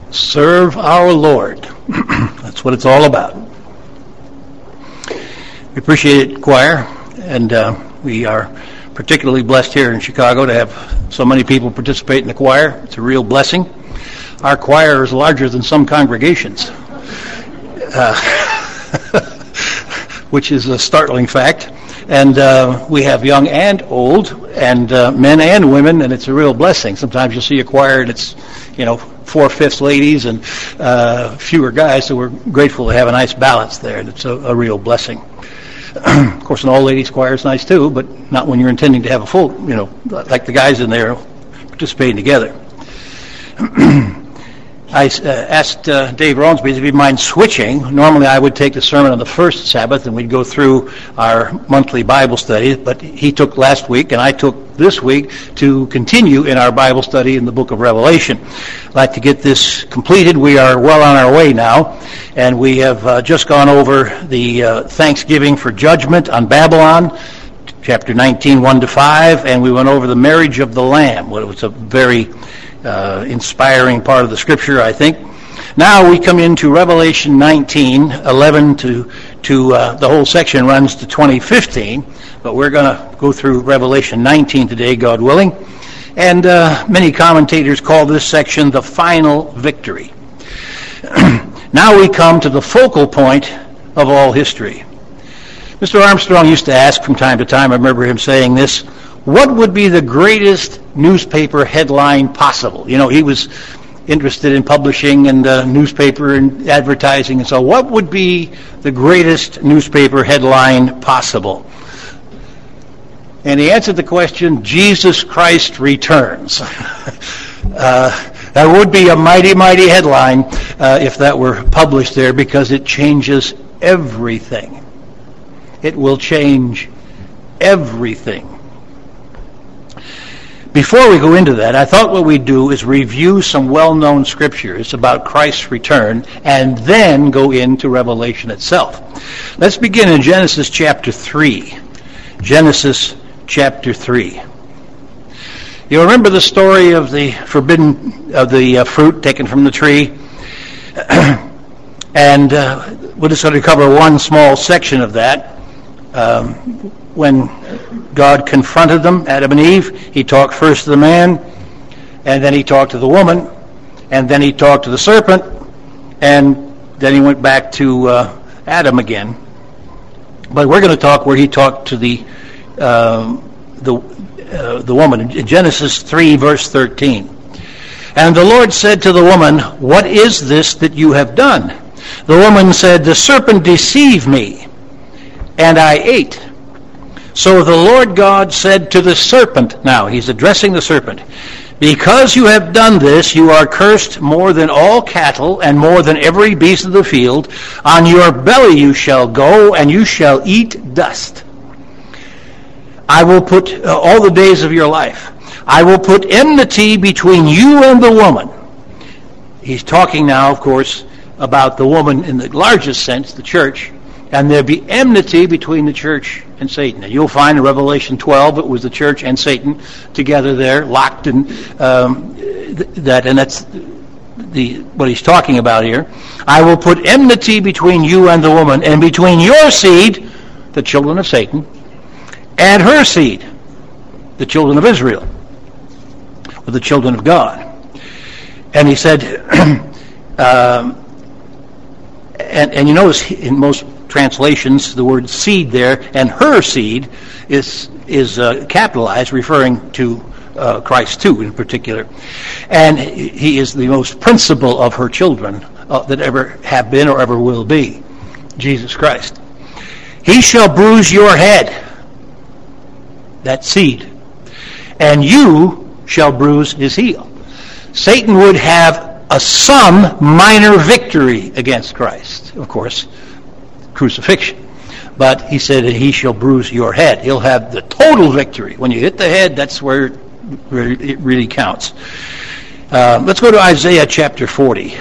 Serve our Lord. That's what it's all about. We appreciate it, choir, and we are particularly blessed here in Chicago to have so many people participate in the choir. It's a real blessing. Our choir is larger than some congregations, which is a startling fact. And we have young and old, and men and women, and it's a real blessing. Sometimes you'll see a choir and it's, 4/5 ladies and fewer guys, so we're grateful to have a nice balance there, and it's a real blessing. Of course, an all-ladies choir is nice too, but not when you're intending to have a full, like the guys in there participating together. I asked Dave Ronsby if he'd mind switching. Normally I would take the sermon on the first Sabbath and we'd go through our monthly Bible study, but he took last week and I took this week to continue in our Bible study in the book of Revelation. I'd like to get this completed. We are well on our way now, and we have just gone over the Thanksgiving for Judgment on Babylon, chapter 19, 1-5, and we went over the marriage of the Lamb. Well, it was a very inspiring part of the scripture, I think. Now we come into Revelation 19, 11 to the whole section runs to 20:15, but we're going to go through Revelation 19 today, God willing. And many commentators call this section the final victory. Now we come to the focal point of all history. Mr. Armstrong used to ask from time to time, I remember him saying this, what would be the greatest newspaper headline possible? He was interested in publishing and newspaper and advertising, and so what would be the greatest newspaper headline possible? And he answered the question, Jesus Christ returns. That would be a mighty, mighty headline if that were published there, because it changes everything. It will change everything. Before we go into that, I thought what we'd do is review some well-known scriptures about Christ's return and then go into Revelation itself. Let's begin in Genesis chapter 3. Genesis chapter 3. You remember the story of the fruit taken from the tree? And we're just going to cover one small section of that. When God confronted them, Adam and Eve, he talked first to the man, and then he talked to the woman, and then he talked to the serpent, and then he went back to Adam again. But we're going to talk where he talked to the woman in Genesis 3, verse 13. And the Lord said to the woman, "What is this that you have done?" The woman said, "The serpent deceived me, and I ate." So the Lord God said to the serpent, now he's addressing the serpent, "Because you have done this, you are cursed more than all cattle and more than every beast of the field. On your belly you shall go, and you shall eat dust. I will put all the days of your life. I will put enmity between you and the woman." He's talking now, of course, about the woman in the largest sense, the church. And there'll be enmity between the church and Satan. And you'll find in Revelation 12 it was the church and Satan together there, locked in that, and that's what he's talking about here. "I will put enmity between you and the woman, and between your seed, the children of Satan, and her seed, the children of Israel, or the children of God." And he said, and you notice in most translations the word seed there, and her seed is capitalized, referring to Christ too in particular. And he is the most principal of her children that ever have been or ever will be, Jesus Christ. "He shall bruise your head," that seed, "and you shall bruise his heel." Satan would have some minor victory against Christ, of course, crucifixion. But he said that he shall bruise your head. He'll have the total victory. When you hit the head, that's where it really counts. Let's go to Isaiah chapter 40.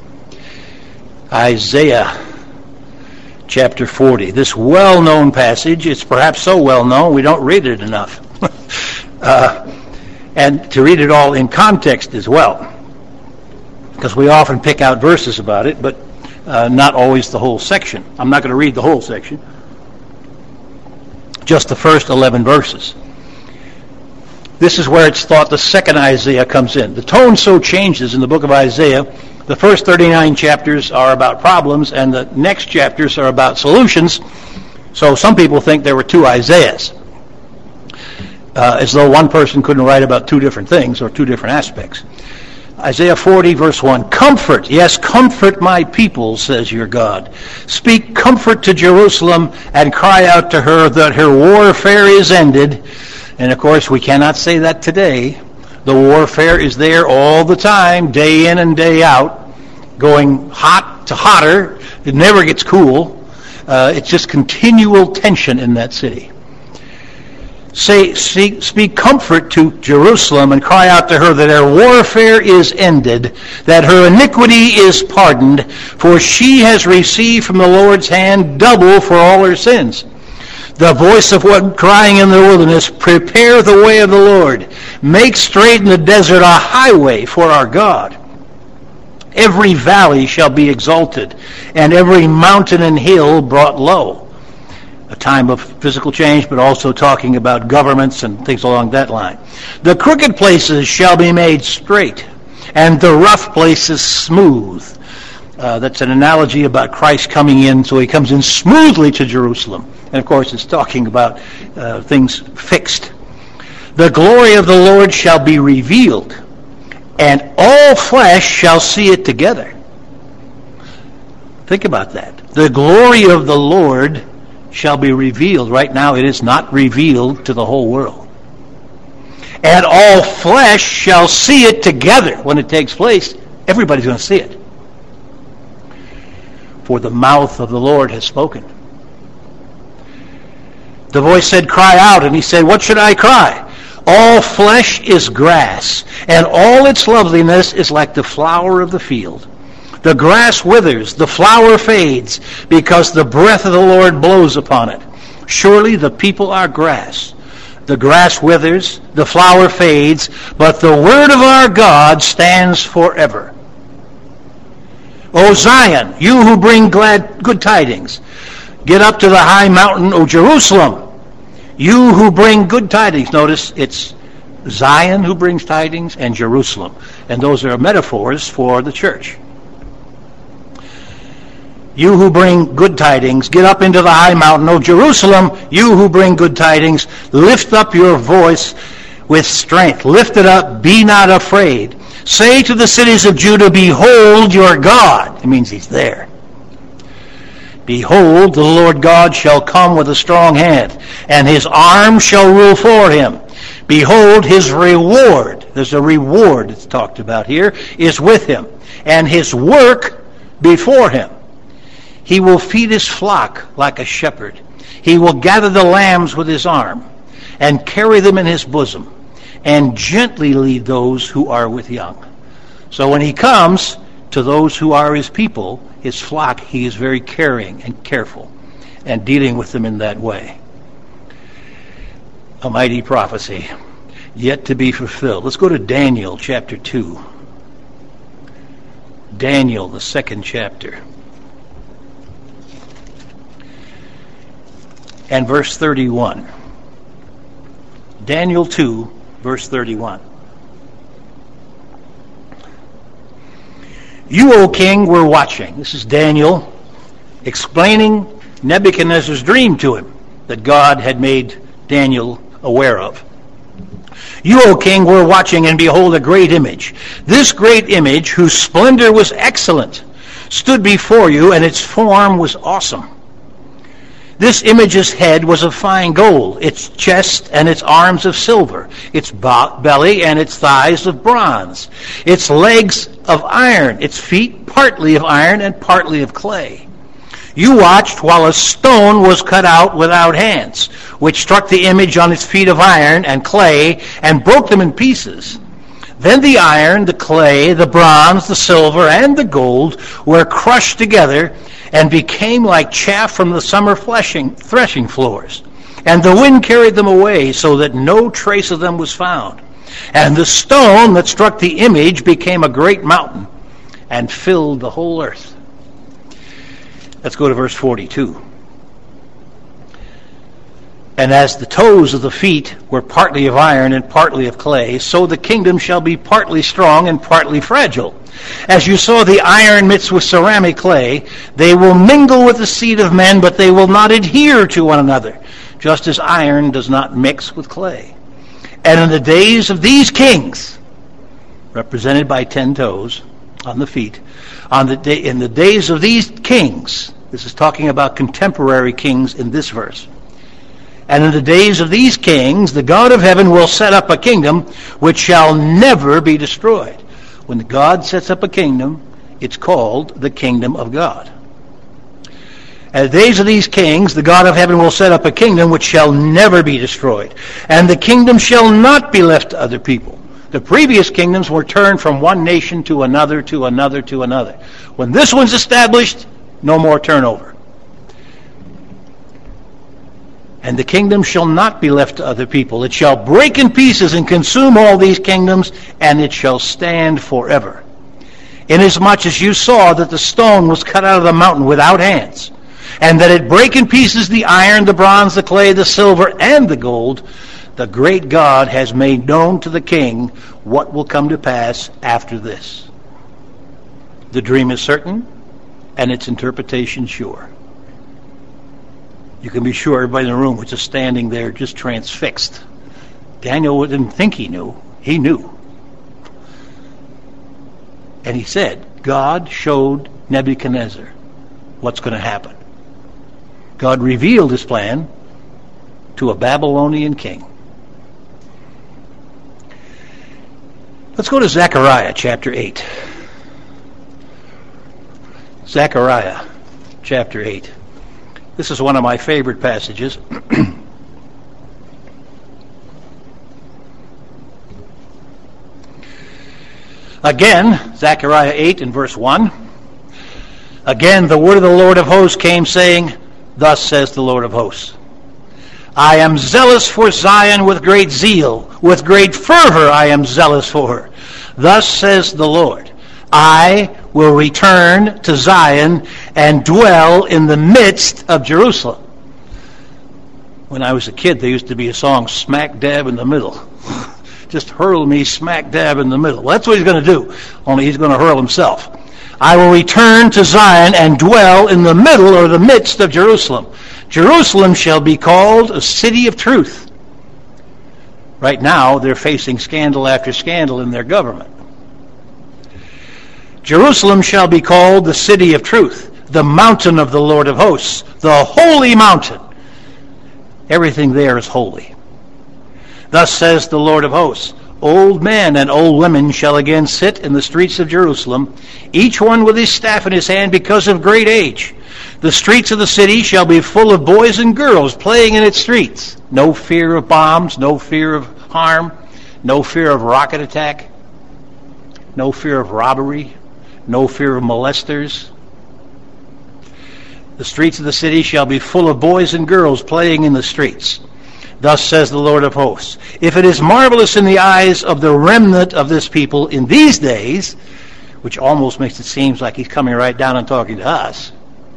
Isaiah chapter 40. This well-known passage, it's perhaps so well-known we don't read it enough. And to read it all in context as well. because we often pick out verses about it, but not always the whole section. I'm not going to read the whole section, just the first 11 verses. This is where it's thought the second Isaiah comes in. The tone so changes in the book of Isaiah. The first 39 chapters are about problems, and the next chapters are about solutions. So some people think there were two Isaiahs, as though one person couldn't write about two different things or two different aspects. Isaiah 40, verse 1, comfort, yes, comfort my people, says your God. Speak comfort to Jerusalem and cry out to her that her warfare is ended. And of course, we cannot say that today. The warfare is there all the time, day in and day out, going hot to hotter. It never gets cool. It's just continual tension in that city. Speak comfort to Jerusalem and cry out to her that her warfare is ended, that her iniquity is pardoned, for she has received from the Lord's hand double for all her sins. The voice of one crying in the wilderness, prepare the way of the Lord. Make straight in the desert a highway for our God. Every valley shall be exalted, and every mountain and hill brought low. A time of physical change, but also talking about governments and things along that line. The crooked places shall be made straight, and the rough places smooth. That's an analogy about Christ coming in, so he comes in smoothly to Jerusalem. And of course, it's talking about things fixed. The glory of the Lord shall be revealed, and all flesh shall see it together. Think about that. The glory of the Lord shall be revealed. Right now, it is not revealed to the whole world. And all flesh shall see it together. When it takes place, everybody's going to see it. For the mouth of the Lord has spoken. The voice said, cry out. And he said, what should I cry? All flesh is grass, and all its loveliness is like the flower of the field. The grass withers, the flower fades, because the breath of the Lord blows upon it. Surely the people are grass. The grass withers, the flower fades, but the word of our God stands forever. O Zion, you who bring good tidings, get up to the high mountain, O Jerusalem. You who bring good tidings. Notice it's Zion who brings tidings and Jerusalem. And those are metaphors for the church. You who bring good tidings, get up into the high mountain, O Jerusalem. You who bring good tidings, lift up your voice with strength. Lift it up, be not afraid. Say to the cities of Judah, behold your God. It means he's there. Behold, the Lord God shall come with a strong hand, and his arm shall rule for him. Behold, his reward, there's a reward that's talked about here, is with him, and his work before him. He will feed his flock like a shepherd. He will gather the lambs with his arm, and carry them in his bosom, and gently lead those who are with young. So when he comes to those who are his people, his flock, he is very caring and careful and dealing with them in that way. A mighty prophecy yet to be fulfilled. Let's go to Daniel chapter 2. Daniel, the second chapter. And verse 31. Daniel 2, verse 31. You, O king, were watching. This is Daniel explaining Nebuchadnezzar's dream to him that God had made Daniel aware of. You, O king, were watching, and behold, a great image. This great image, whose splendor was excellent, stood before you, and its form was awesome. This image's head was of fine gold, its chest and its arms of silver, its belly and its thighs of bronze, its legs of iron, its feet partly of iron and partly of clay. You watched while a stone was cut out without hands, which struck the image on its feet of iron and clay and broke them in pieces. Then the iron, the clay, the bronze, the silver, and the gold were crushed together and became like chaff from the summer threshing floors. And the wind carried them away so that no trace of them was found. And the stone that struck the image became a great mountain and filled the whole earth. Let's go to verse 42. And as the toes of the feet were partly of iron and partly of clay, so the kingdom shall be partly strong and partly fragile. As you saw the iron mixed with ceramic clay, they will mingle with the seed of men, but they will not adhere to one another, just as iron does not mix with clay. And in the days of these kings, represented by 10 toes on the feet, in the days of these kings, this is talking about contemporary kings in this verse, and in the days of these kings, the God of heaven will set up a kingdom which shall never be destroyed. When God sets up a kingdom, it's called the kingdom of God. And in the days of these kings, the God of heaven will set up a kingdom which shall never be destroyed. And the kingdom shall not be left to other people. The previous kingdoms were turned from one nation to another, to another, to another. When this one's established, no more turnover. And the kingdom shall not be left to other people. It shall break in pieces and consume all these kingdoms, and it shall stand forever. Inasmuch as you saw that the stone was cut out of the mountain without hands, and that it brake in pieces the iron, the bronze, the clay, the silver, and the gold, the great God has made known to the king what will come to pass after this. The dream is certain, and its interpretation sure. You can be sure everybody in the room was just standing there, just transfixed. Daniel didn't think he knew. He knew. And he said, God showed Nebuchadnezzar what's going to happen. God revealed his plan to a Babylonian king. Let's go to Zechariah chapter 8. Zechariah chapter 8. This is one of my favorite passages. Again, Zechariah 8 and verse 1. Again, the word of the Lord of hosts came, saying, Thus says the Lord of hosts, I am zealous for Zion with great zeal. With great fervor I am zealous for her. Thus says the Lord, I will return to Zion and dwell in the midst of Jerusalem. When I was a kid, there used to be a song, Smack Dab in the Middle. Just hurl me smack dab in the middle. Well, that's what he's going to do, only he's going to hurl himself. I will return to Zion and dwell in the middle or the midst of Jerusalem. Jerusalem shall be called a city of truth. Right now, they're facing scandal after scandal in their government. Jerusalem shall be called the city of truth, the mountain of the Lord of hosts, the holy mountain. Everything there is holy. Thus says the Lord of hosts, old men and old women shall again sit in the streets of Jerusalem, each one with his staff in his hand because of great age. The streets of the city shall be full of boys and girls playing in its streets. No fear of bombs, no fear of harm, no fear of rocket attack, no fear of robbery, no fear of molesters. The streets of the city shall be full of boys and girls playing in the streets. Thus says the Lord of hosts, if it is marvelous in the eyes of the remnant of this people in these days, which almost makes it seem like he's coming right down and talking to us.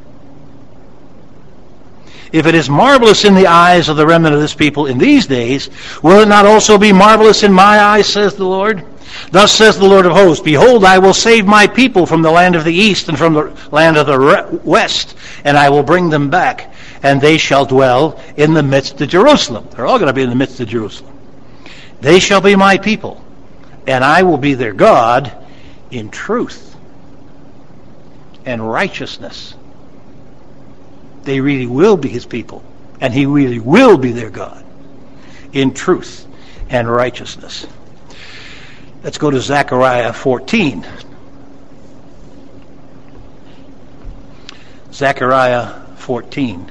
If it is marvelous in the eyes of the remnant of this people in these days, will it not also be marvelous in my eyes, says the Lord? Thus says the Lord of hosts, behold, I will save my people from the land of the east and from the land of the west, and I will bring them back, and they shall dwell in the midst of Jerusalem. They're all going to be in the midst of Jerusalem. They shall be my people, and I will be their God in truth and righteousness. They really will be his people, and he really will be their God in truth and righteousness. Let's go to Zechariah 14. Zechariah 14.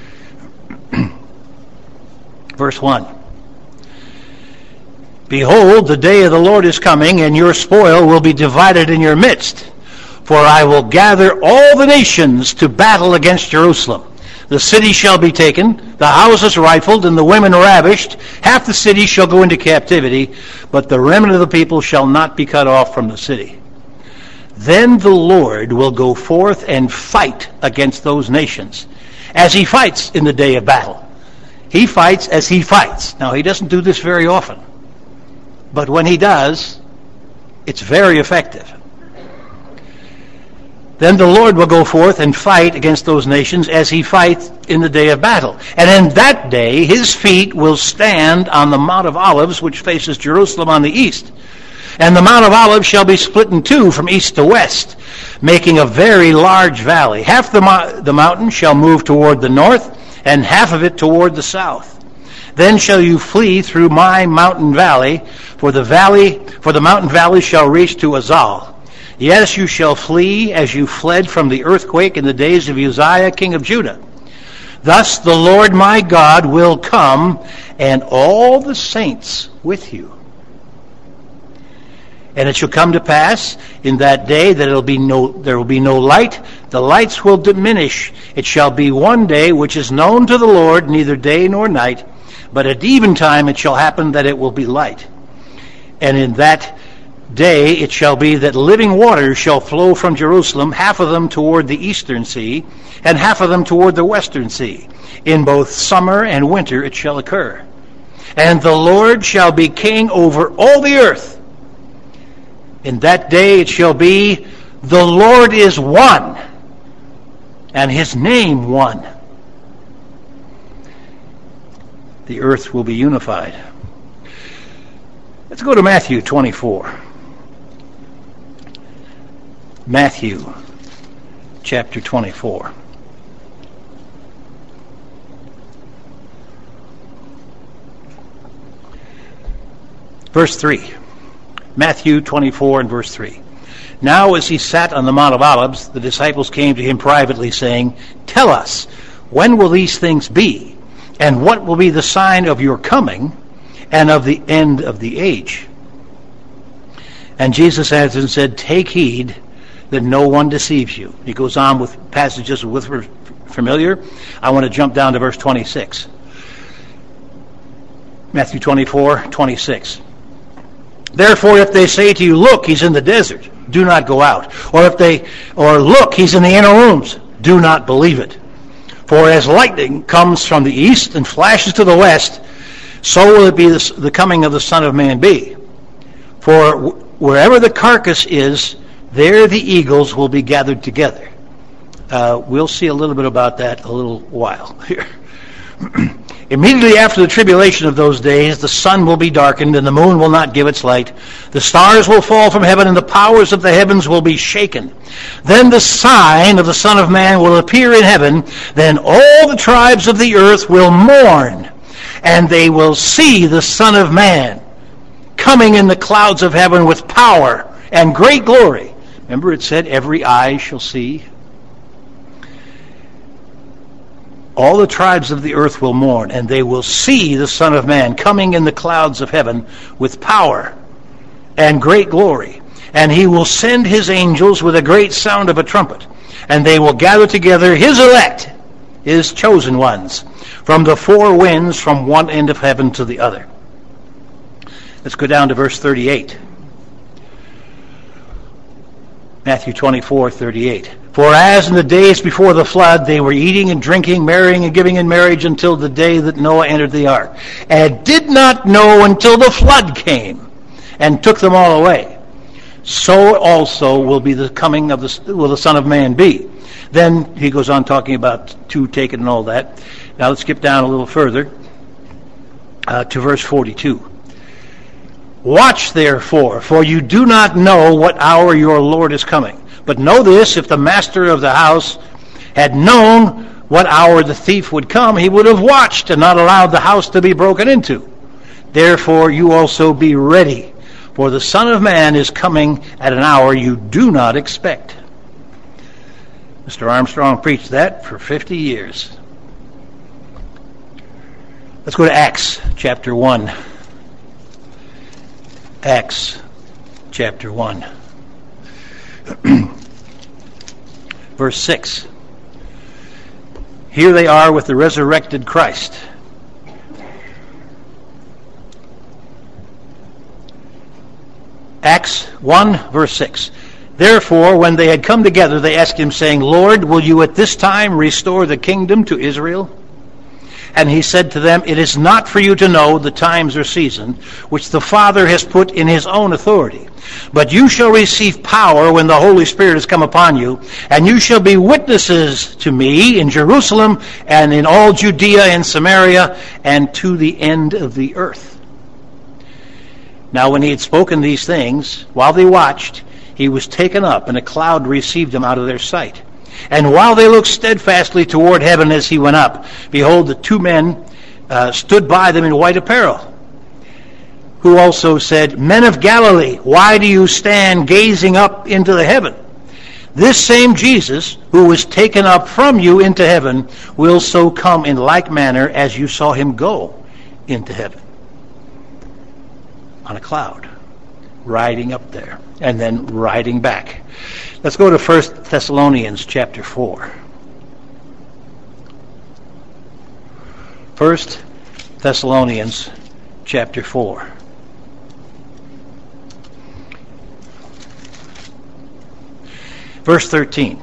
Verse 1. Behold, the day of the Lord is coming, and your spoil will be divided in your midst. For I will gather all the nations to battle against Jerusalem. The city shall be taken, the houses rifled, and the women ravished. Half the city shall go into captivity, but the remnant of the people shall not be cut off from the city. Then the Lord will go forth and fight against those nations, as he fights in the day of battle. He fights as he fights. Now, he doesn't do this very often, but when he does, it's very effective. Then the Lord will go forth and fight against those nations as he fights in the day of battle. And in that day, his feet will stand on the Mount of Olives, which faces Jerusalem on the east. And the Mount of Olives shall be split in two from east to west, making a very large valley. Half the mountain shall move toward the north, and half of it toward the south. Then shall you flee through my mountain valley, for the mountain valley shall reach to Azal. Yes, you shall flee as you fled from the earthquake in the days of Uzziah, king of Judah. Thus the Lord my God will come, and all the saints with you. And it shall come to pass in that day that there will be no light. The lights will diminish. It shall be one day which is known to the Lord, neither day nor night. But at eventime it shall happen that it will be light. And in that day it shall be that living waters shall flow from Jerusalem, half of them toward the eastern sea, and half of them toward the western sea. In both summer and winter it shall occur. And the Lord shall be king over all the earth. In that day it shall be, the Lord is one, and his name one. The earth will be unified. Let's go to Matthew 24. Matthew chapter 24. Verse 3. Matthew 24 and verse 3. Now as he sat on the Mount of Olives, the disciples came to him privately, saying, Tell us, when will these things be? And what will be the sign of your coming and of the end of the age? And Jesus answered and said, Take heed that no one deceives you. He goes on with passages with familiar. I want to jump down to verse 26. Matthew 24:26. Therefore, if they say to you, Look, he's in the desert, do not go out. Or look, he's in the inner rooms, do not believe it. For as lightning comes from the east and flashes to the west, so will it be the coming of the Son of Man be. For wherever the carcass is, there the eagles will be gathered together. We'll see a little bit about that a little while here. Immediately after the tribulation of those days, the sun will be darkened, and the moon will not give its light. The stars will fall from heaven, and the powers of the heavens will be shaken. Then the sign of the Son of Man will appear in heaven. Then all the tribes of the earth will mourn, and they will see the Son of Man coming in the clouds of heaven with power and great glory. Remember it said, every eye shall see. All the tribes of the earth will mourn, and they will see the Son of Man coming in the clouds of heaven with power and great glory. And he will send his angels with a great sound of a trumpet, and they will gather together his elect, his chosen ones, from the four winds, from one end of heaven to the other. Let's go down to verse 38. Matthew 24:38. For as in the days before the flood, they were eating and drinking, marrying and giving in marriage until the day that Noah entered the ark, and did not know until the flood came and took them all away. So also will be the coming of the Son of Man be. Then he goes on talking about two taken and all that. Now let's skip down a little further to verse 42. Watch therefore, for you do not know what hour your Lord is coming. But know this, if the master of the house had known what hour the thief would come, he would have watched and not allowed the house to be broken into. Therefore you also be ready, for the Son of Man is coming at an hour you do not expect. Mr. Armstrong preached that for 50 years. Let's go to Acts chapter 1. Acts chapter 1. Verse 6. Here they are with the resurrected Christ. Acts 1, verse 6. Therefore, when they had come together, they asked him, saying, Lord, will you at this time restore the kingdom to Israel? And he said to them, It is not for you to know the times or season which the Father has put in his own authority. But you shall receive power when the Holy Spirit has come upon you, and you shall be witnesses to me in Jerusalem and in all Judea and Samaria and to the end of the earth. Now when he had spoken these things, while they watched, he was taken up, and a cloud received him out of their sight. And while they looked steadfastly toward heaven as he went up, behold, the two men stood by them in white apparel, who also said, Men of Galilee, why do you stand gazing up into the heaven? This same Jesus, who was taken up from you into heaven, will so come in like manner as you saw him go into heaven. On a cloud, riding up there, and then riding back. Let's go to 1 Thessalonians chapter 4. 1 Thessalonians chapter 4. Verse 15.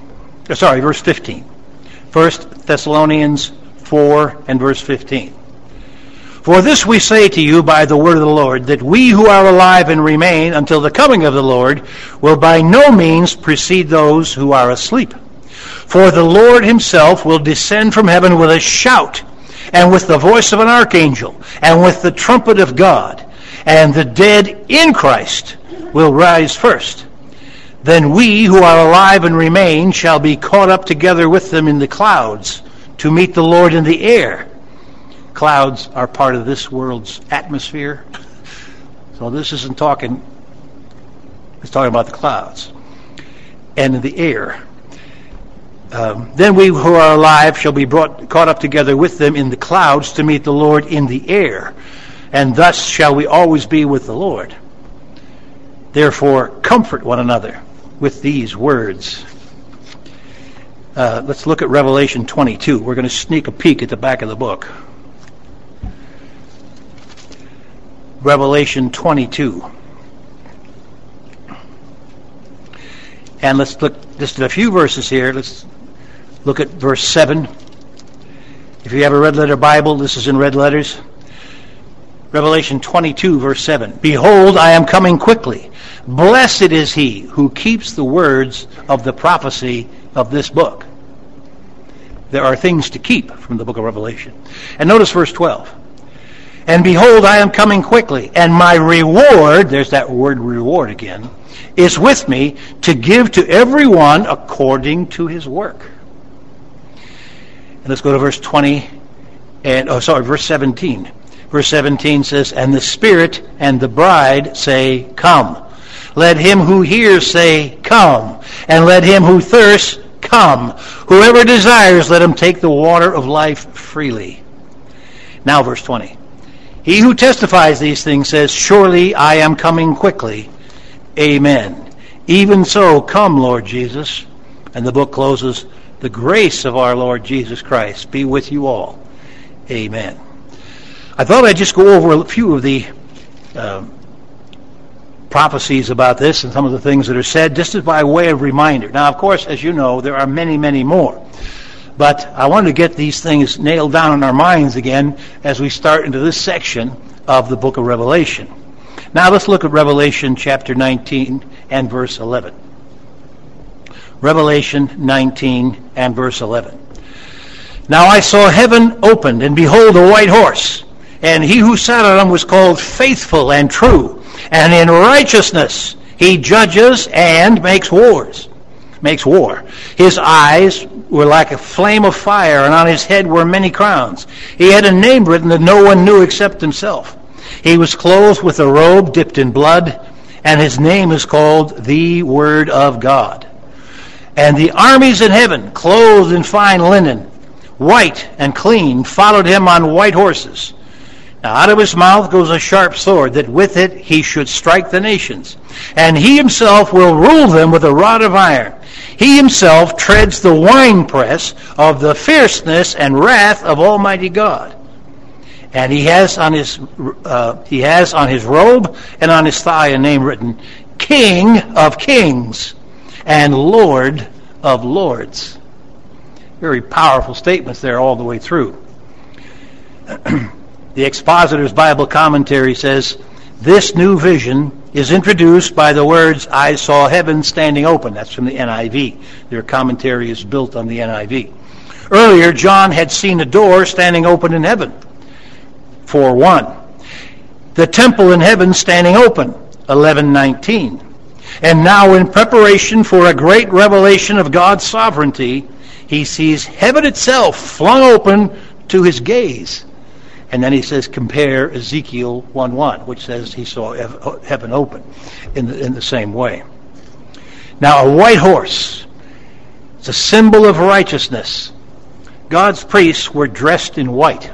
1 Thessalonians 4 and verse 15. For this we say to you by the word of the Lord, that we who are alive and remain until the coming of the Lord will by no means precede those who are asleep. For the Lord himself will descend from heaven with a shout, and with the voice of an archangel, and with the trumpet of God, and the dead in Christ will rise first. Then we who are alive and remain shall be caught up together with them in the clouds to meet the Lord in the air. Clouds are part of this world's atmosphere. So this isn't talking, it's talking about the clouds and in the air. Then we who are alive shall be caught up together with them in the clouds to meet the Lord in the air. And thus shall we always be with the Lord. Therefore, comfort one another with these words. Let's look at Revelation 22. We're going to sneak a peek at the back of the book. Revelation 22. And let's look just at a few verses here. Let's look at verse 7. If you have a red letter Bible, this is in red letters. Revelation 22, verse 7. Behold, I am coming quickly. Blessed is he who keeps the words of the prophecy of this book. There are things to keep from the book of Revelation. And notice verse 12. And behold, I am coming quickly, and my reward, there's that word reward again, is with me to give to everyone according to his work. And let's go to verse 17. Verse 17 says, And the Spirit and the bride say, Come. Let him who hears say, Come. And let him who thirsts, come. Whoever desires, let him take the water of life freely. Now verse 20. He who testifies these things says, Surely I am coming quickly. Amen. Even so, come, Lord Jesus. And the book closes, The grace of our Lord Jesus Christ be with you all. Amen. I thought I'd just go over a few of the prophecies about this and some of the things that are said, just as by way of reminder. Now, of course, as you know, there are many, many more. But I wanted to get these things nailed down in our minds again as we start into this section of the book of Revelation. Now let's look at Revelation chapter 19 and verse 11. Revelation 19 and verse 11. Now I saw heaven opened, and behold, a white horse. And he who sat on him was called Faithful and True. And in righteousness he judges and makes war. His eyes were like a flame of fire, and on his head were many crowns. He had a name written that no one knew except himself. He was clothed with a robe dipped in blood, and his name is called the Word of God. And the armies in heaven, clothed in fine linen, white and clean, followed him on white horses. Now out of his mouth goes a sharp sword, that with it he should strike the nations. And he himself will rule them with a rod of iron. He himself treads the winepress of the fierceness and wrath of Almighty God. And he has on his robe and on his thigh a name written, King of Kings and Lord of lords. Very powerful statements there all the way through. The Expositor's Bible Commentary says, this new vision is introduced by the words, I saw heaven standing open. That's from the NIV. Their commentary is built on the NIV. Earlier, John had seen a door standing open in heaven. 4:1. The temple in heaven standing open. 11:19. And now, in preparation for a great revelation of God's sovereignty, he sees heaven itself flung open to his gaze. And then he says, compare Ezekiel 1:1, which says he saw heaven open in the same way. Now, a white horse. It's a symbol of righteousness. God's priests were dressed in white.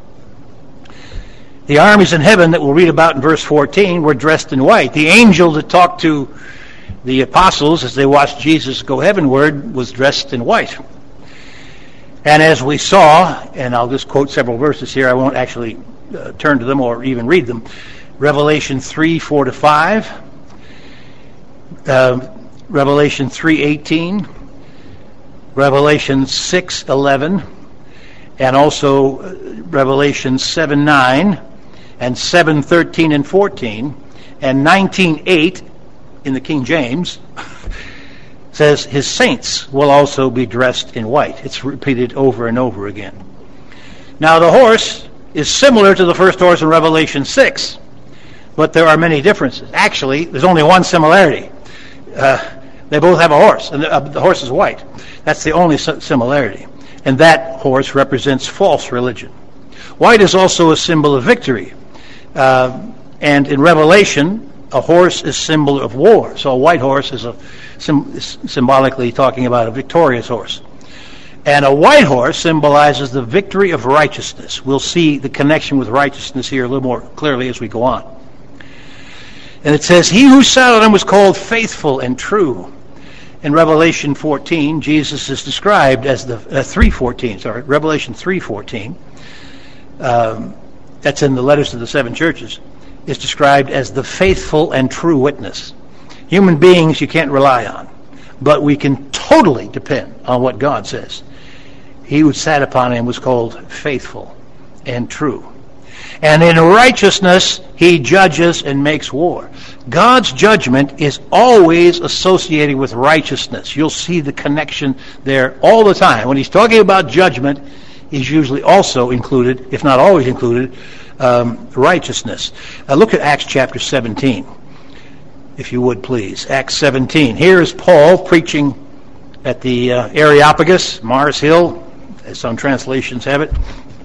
The armies in heaven that we'll read about in verse 14 were dressed in white. The angel that talked to the apostles as they watched Jesus go heavenward was dressed in white. And as we saw, and I'll just quote several verses here, I won't actually turn to them or even read them. Revelation 3:4-5, Revelation 3:18, Revelation 6:11, and also Revelation 7:9, and 7:13 and 14, and 19:8 in the King James says his saints will also be dressed in white. It's repeated over and over again. Now the horse is similar to the first horse in Revelation 6, but there are many differences. Actually, there's only one similarity. They both have a horse, and the horse is white. That's the only similarity. And that horse represents false religion. White is also a symbol of victory. And in Revelation, a horse is symbol of war. So a white horse is symbolically talking about a victorious horse. And a white horse symbolizes the victory of righteousness. We'll see the connection with righteousness here a little more clearly as we go on. And it says, he who sat on him was called faithful and true. In Revelation 14, Jesus is described as the Revelation 3:14. That's in the letters to the seven churches, is described as the faithful and true witness. Human beings you can't rely on, but we can totally depend on what God says. He who sat upon him was called faithful and true. And in righteousness he judges and makes war. God's judgment is always associated with righteousness. You'll see the connection there all the time. When he's talking about judgment, he's usually also included, if not always included, righteousness. Look at Acts chapter 17, if you would please. Acts 17. Here is Paul preaching at the Areopagus, Mars Hill, as some translations have it.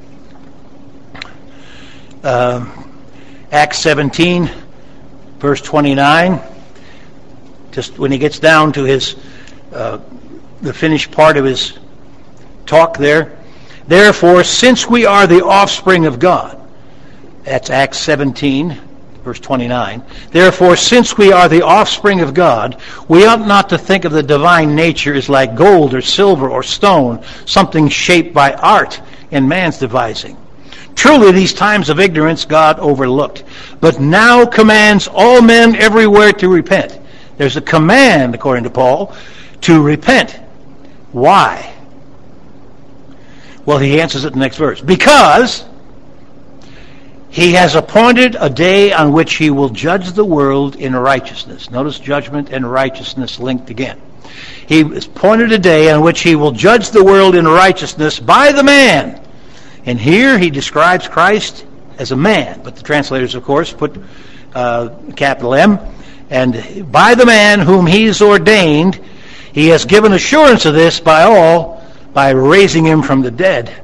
Acts 17, verse 29. Just when he gets down to his the finished part of his talk there. Therefore, since we are the offspring of God, that's Acts 17, verse 29. Therefore, since we are the offspring of God, we ought not to think of the divine nature as like gold or silver or stone, something shaped by art and man's devising. Truly, these times of ignorance God overlooked, but now commands all men everywhere to repent. There's a command, according to Paul, to repent. Why? Well, he answers it in the next verse. Because he has appointed a day on which he will judge the world in righteousness. Notice judgment and righteousness linked again. He has appointed a day on which he will judge the world in righteousness by the man. And here he describes Christ as a man, but the translators, of course, put capital M. And by the man whom he's ordained, he has given assurance of this by all, by raising him from the dead.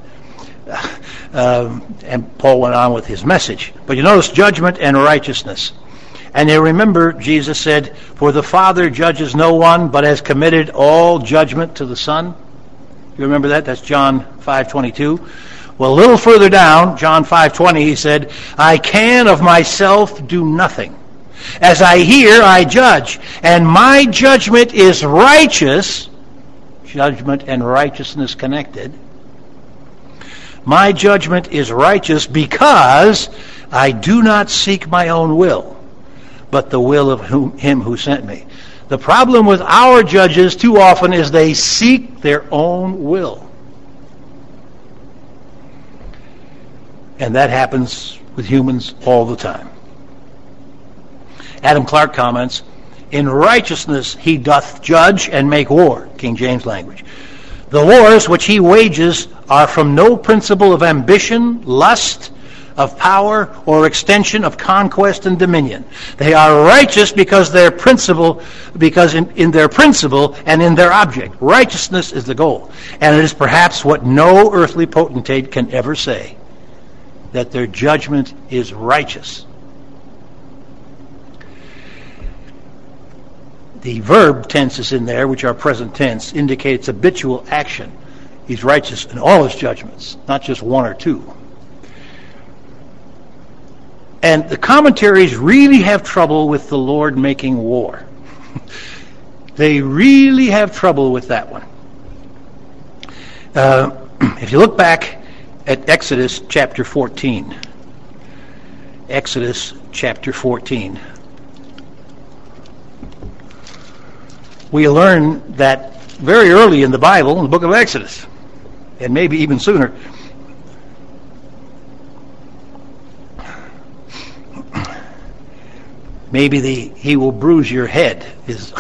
And Paul went on with his message. But you notice judgment and righteousness. And you remember Jesus said, for the Father judges no one, but has committed all judgment to the Son. You remember that? That's John 5:22. Well, a little further down, John 5:20, he said, I can of myself do nothing. As I hear, I judge, and my judgment is righteous. Judgment and righteousness connected. My judgment is righteous because I do not seek my own will, but the will of him who sent me. The problem with our judges too often is they seek their own will. And that happens with humans all the time. Adam Clark comments, in righteousness he doth judge and make war, King James language. The wars which he wages are from no principle of ambition, lust, of power, or extension of conquest and dominion. They are righteous because in their principle and in their object. Righteousness is the goal. And it is perhaps what no earthly potentate can ever say, that their judgment is righteous. The verb tenses in there, which are present tense, indicates habitual action. He's righteous in all his judgments, not just one or two. And the commentaries really have trouble with the Lord making war. They really have trouble with that one. If you look back at Exodus chapter 14. Exodus chapter 14. We learn that very early in the Bible, in the book of Exodus, and maybe even sooner, maybe he will bruise your head is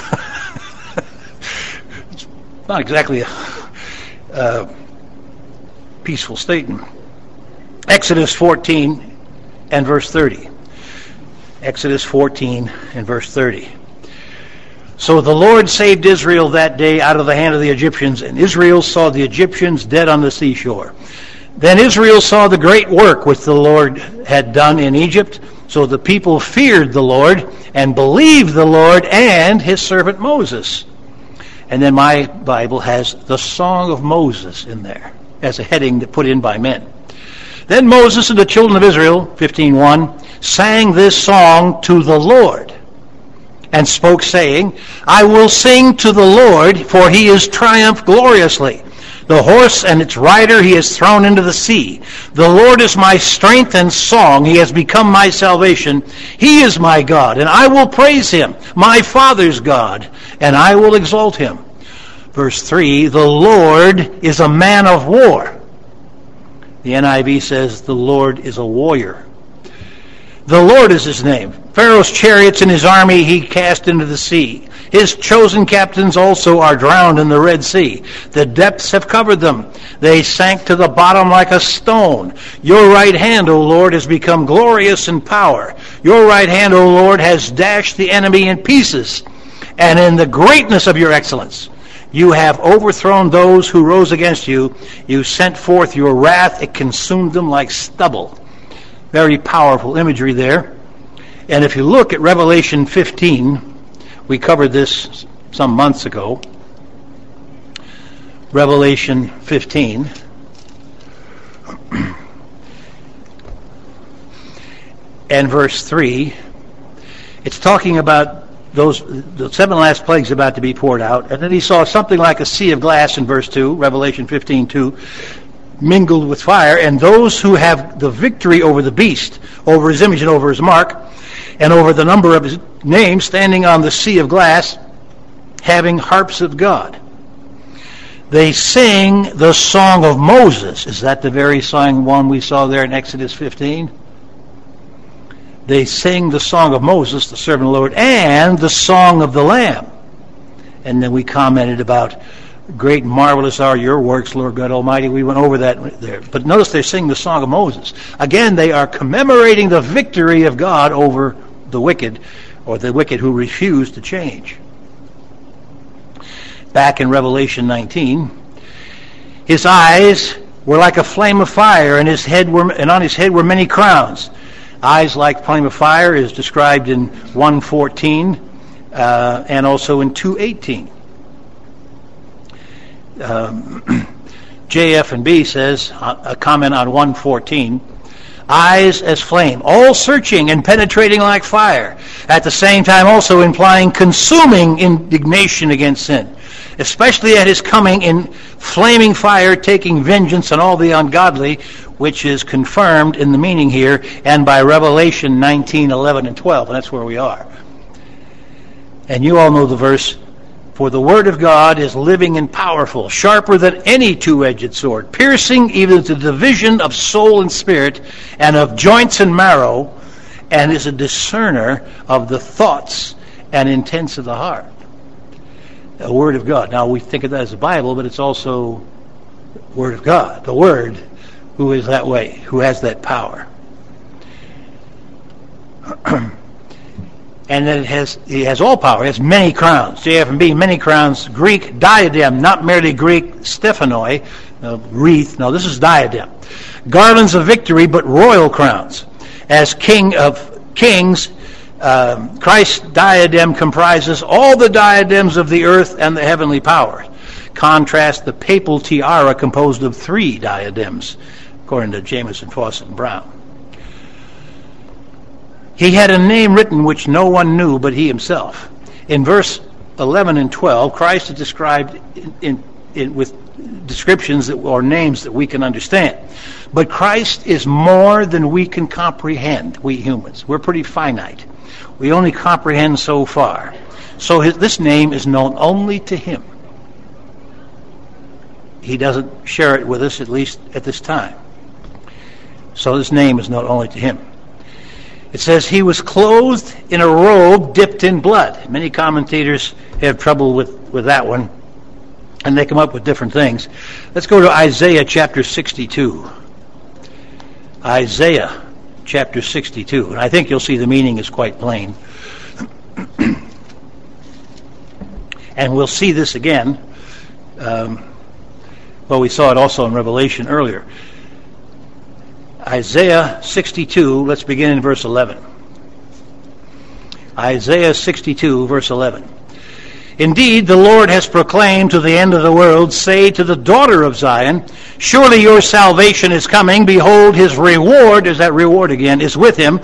it's not exactly a peaceful statement. Exodus 14 and verse 30. Exodus 14 and verse 30. So the Lord saved Israel that day out of the hand of the Egyptians, and Israel saw the Egyptians dead on the seashore. Then Israel saw the great work which the Lord had done in Egypt. So the people feared the Lord and believed the Lord and his servant Moses. And then my Bible has the Song of Moses in there as a heading put in by men. Then Moses and the children of Israel, 15:1, sang this song to the Lord and spoke, saying, I will sing to the Lord, for he has triumphed gloriously. The horse and its rider he has thrown into the sea. The Lord is my strength and song. He has become my salvation. He is my God, and I will praise him, my Father's God, and I will exalt him. Verse 3, the Lord is a man of war. The NIV says the Lord is a warrior. The Lord is his name. Pharaoh's chariots and his army he cast into the sea. His chosen captains also are drowned in the Red Sea. The depths have covered them. They sank to the bottom like a stone. Your right hand, O Lord, has become glorious in power. Your right hand, O Lord, has dashed the enemy in pieces. And in the greatness of your excellence, you have overthrown those who rose against you. You sent forth your wrath. It consumed them like stubble. Very powerful imagery there. And if you look at Revelation 15, we covered this some months ago. Revelation 15. And verse 3. It's talking about the 7 last plagues about to be poured out. And then he saw something like a sea of glass in verse 2, Revelation 15:2, mingled with fire. And those who have the victory over the beast, over his image and over his mark, and over the number of his name, standing on the sea of glass, having harps of God. They sing the song of Moses. Is that the very song one we saw there in Exodus 15? They sing the song of Moses, the servant of the Lord, and the song of the Lamb. And then we commented about, great and marvelous are your works, Lord God Almighty. We went over that there. But notice they sing the song of Moses. Again, they are commemorating the victory of God over the wicked, or the wicked who refuse to change. Back in Revelation 19, his eyes were like a flame of fire, and on his head were many crowns. Eyes like flame of fire is described in 1:14 and also in 2:18. JF&B says, a comment on 1:14, eyes as flame, all searching and penetrating like fire, at the same time also implying consuming indignation against sin, especially at his coming in flaming fire, taking vengeance on all the ungodly, which is confirmed in the meaning here and by Revelation 19:11 and 12, and that's where we are. And you all know the verse, for the word of God is living and powerful, sharper than any two-edged sword, piercing even to the division of soul and spirit, and of joints and marrow, and is a discerner of the thoughts and intents of the heart. The word of God. Now we think of that as the Bible, but it's also the word of God. The word who is that way, who has that power. And that he has all power. He has many crowns. JF&B, many crowns. Greek, diadem, not merely Greek, stephanoi, wreath. No, this is diadem. Garlands of victory, but royal crowns. As King of Kings, Christ's diadem comprises all the diadems of the earth and the heavenly powers. Contrast the papal tiara composed of 3 diadems, according to Jameson, Fawcett, and Brown. He had a name written which no one knew but he himself. In verse 11 and 12, Christ is described with descriptions or names that we can understand. But Christ is more than we can comprehend, we humans. We're pretty finite. We only comprehend so far. So this name is known only to him. He doesn't share it with us, at least at this time. So this name is known only to him. It says he was clothed in a robe dipped in blood. Many commentators have trouble with that one, and they come up with different things. Let's go to Isaiah chapter 62. Isaiah chapter 62. And I think you'll see the meaning is quite plain. And we'll see this again. Well, we saw it also in Revelation earlier. Isaiah 62, let's begin in verse 11. Isaiah 62, verse 11. Indeed, the Lord has proclaimed to the end of the world, say to the daughter of Zion, surely your salvation is coming. Behold, his reward, is that reward again, is with him,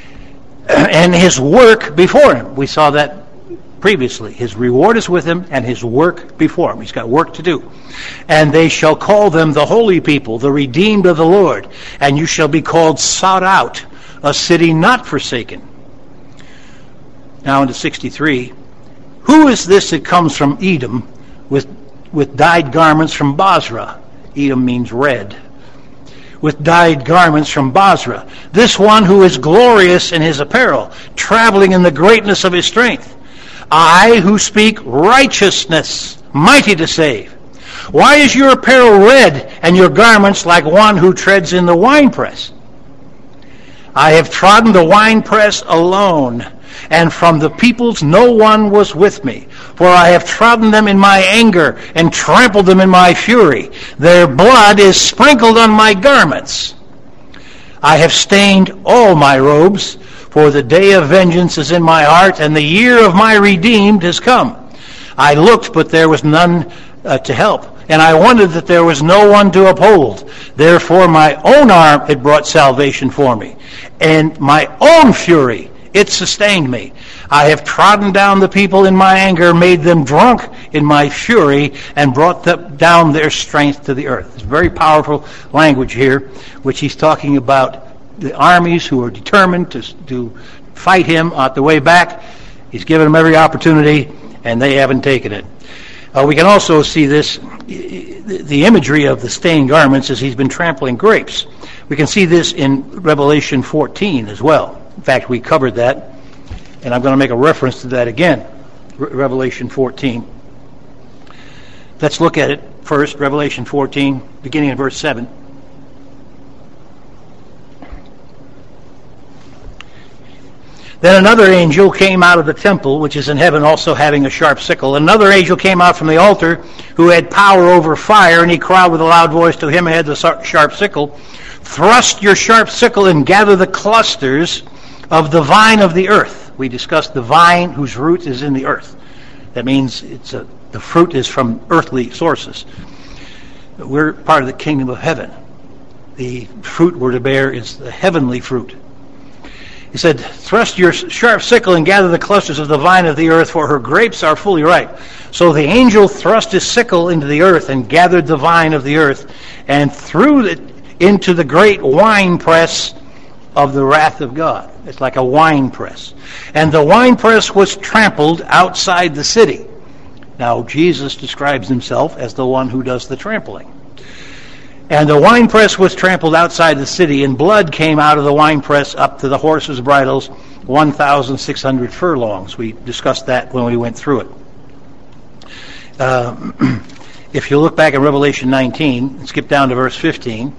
and his work before him. We saw that previously. His reward is with him, and his work before him. He's got work to do. And they shall call them the holy people, the redeemed of the Lord. And you shall be called sought out, a city not forsaken. Now into 63. Who is this that comes from Edom with dyed garments from Basra? Edom means red. With dyed garments from Basra. This one who is glorious in his apparel, traveling in the greatness of his strength. I who speak righteousness, mighty to save. Why is your apparel red and your garments like one who treads in the winepress? I have trodden the winepress alone, and from the peoples no one was with me. For I have trodden them in my anger and trampled them in my fury. Their blood is sprinkled on my garments. I have stained all my robes, for the day of vengeance is in my heart, and the year of my redeemed has come. I looked, but there was none to help, and I wondered that there was no one to uphold. Therefore my own arm had brought salvation for me, and my own fury, it sustained me. I have trodden down the people in my anger, made them drunk in my fury, and brought down their strength to the earth. It's very powerful language here, which he's talking about the armies who are determined to fight him on the way back. He's given them every opportunity, and they haven't taken it. We can also see this, the imagery of the stained garments as he's been trampling grapes. We can see this in Revelation 14 as well. In fact, we covered that, and I'm going to make a reference to that again. Revelation 14. Let's look at it first. Revelation 14, beginning in verse 7. Then another angel came out of the temple, which is in heaven, also having a sharp sickle. Another angel came out from the altar, who had power over fire, and he cried with a loud voice to him who had the sharp sickle, thrust your sharp sickle and gather the clusters of the vine of the earth. We discussed the vine whose root is in the earth. That means the fruit is from earthly sources. We're part of the kingdom of heaven. The fruit we're to bear is the heavenly fruit. He said, thrust your sharp sickle and gather the clusters of the vine of the earth, for her grapes are fully ripe. So the angel thrust his sickle into the earth and gathered the vine of the earth and threw it into the great winepress of the wrath of God. It's like a wine press. And the wine press was trampled outside the city. Now, Jesus describes himself as the one who does the trampling. And the winepress was trampled outside the city, and blood came out of the winepress up to the horses' bridles, 1,600 furlongs. We discussed that when we went through it. If you look back at Revelation 19, and skip down to verse 15,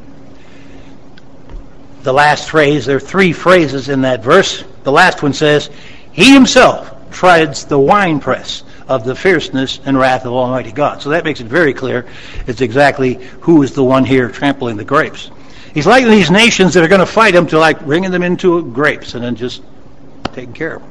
the last phrase, there are three phrases in that verse. The last one says, "He himself treads the winepress of the fierceness and wrath of Almighty God." So that makes it very clear it's exactly who is the one here trampling the grapes. He's like these nations that are going to fight him to like bringing them into grapes and then just taking care of them.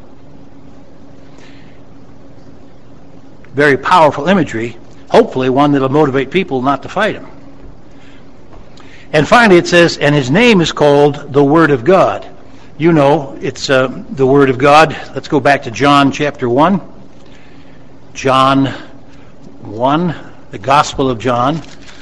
Very powerful imagery, hopefully one that will motivate people not to fight him. And finally it says, and his name is called the Word of God. You know, it's the Word of God. Let's go back to John chapter 1. John 1, the Gospel of John.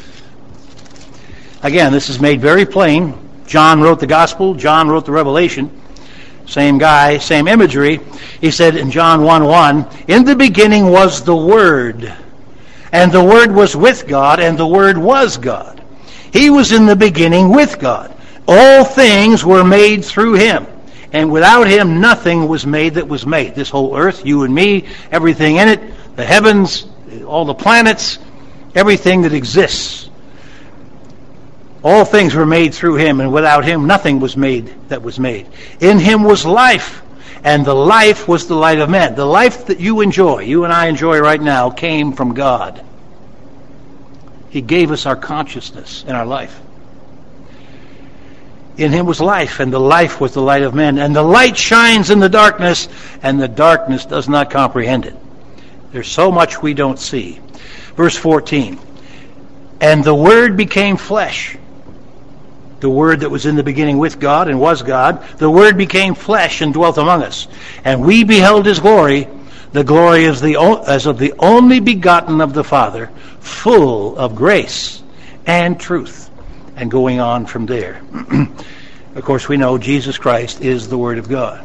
Again, this is made very plain. John wrote the Gospel. John wrote the Revelation. Same guy, same imagery. He said in John 1:1, "In the beginning was the Word, and the Word was with God, and the Word was God. He was in the beginning with God. All things were made through him, and without him nothing was made that was made." This whole earth, you and me, everything in it, the heavens, all the planets, everything that exists. All things were made through him, and without him nothing was made that was made. In him was life, and the life was the light of men. The life that you enjoy, you and I enjoy right now, came from God. He gave us our consciousness and our life. In him was life, and the life was the light of men. And the light shines in the darkness, and the darkness does not comprehend it. There's so much we don't see. Verse 14, "And the Word became flesh." The Word that was in the beginning with God and was God. The Word became flesh and dwelt among us. And we beheld his glory, the glory as of the only begotten of the Father, full of grace and truth. And going on from there. Of course, we know Jesus Christ is the Word of God.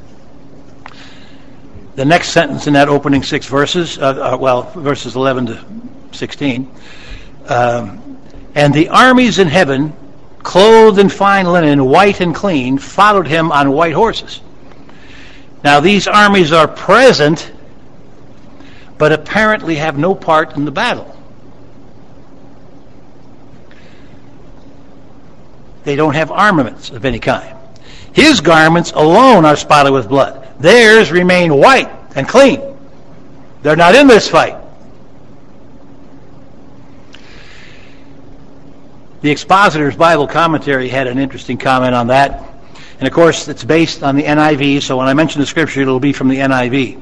The next sentence in that opening 6 verses, verses 11 to 16, "And the armies in heaven, clothed in fine linen, white and clean, followed him on white horses." Now these armies are present, but apparently have no part in the battle. They don't have armaments of any kind. His garments alone are spotted with blood. Theirs remain white and clean. They're not in this fight. The Expositor's Bible Commentary had an interesting comment on that. And of course, it's based on the NIV, so when I mention the scripture, it'll be from the NIV.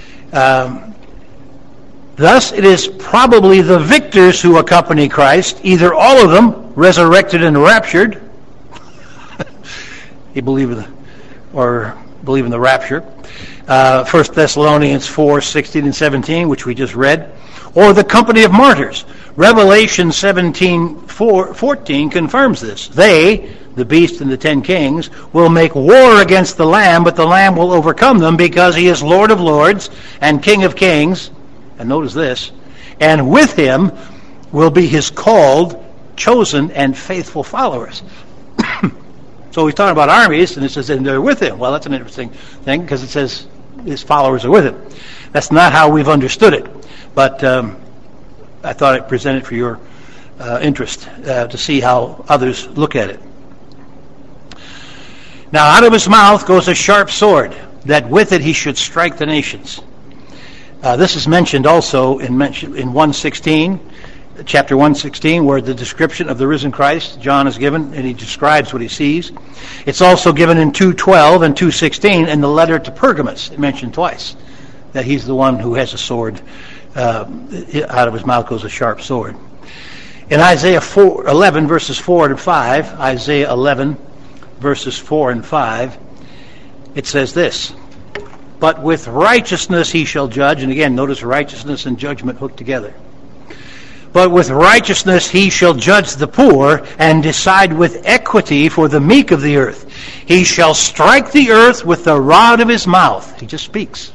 Thus, it is probably the victors who accompany Christ, either all of them, resurrected and raptured. You believe in the rapture. 1 Thessalonians 4:16 and 17, which we just read. Or the company of martyrs. Revelation 17:14 confirms this. They, the beast and the 10 kings, will make war against the Lamb, but the Lamb will overcome them because he is Lord of lords and King of kings. And notice this. And with him will be his called, chosen, and faithful followers. So he's talking about armies, and it says, and they're with him. Well, that's an interesting thing, because it says his followers are with him. That's not how we've understood it. But I thought I'd present it for your interest, to see how others look at it. Now, out of his mouth goes a sharp sword, that with it he should strike the nations. This is mentioned also in 1:16, chapter 1:16, where the description of the risen Christ, John is given, and he describes what he sees. It's also given in 2:12 and 2:16 in the letter to Pergamos. It mentioned twice that he's the one who has a sword. Out of his mouth goes a sharp sword. In Isaiah 11, verses 4 and 5, Isaiah 11, verses 4 and 5, it says this, "But with righteousness he shall judge," and again, notice righteousness and judgment hooked together. But with righteousness he shall judge the poor, and decide with equity for the meek of the earth. He shall strike the earth with the rod of his mouth. He just speaks.